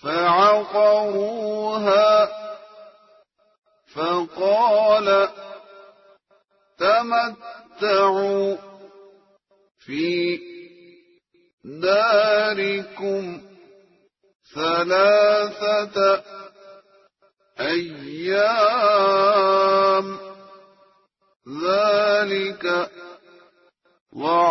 فعقروها فقال تمتعوا في داركم 3 أيام ذلك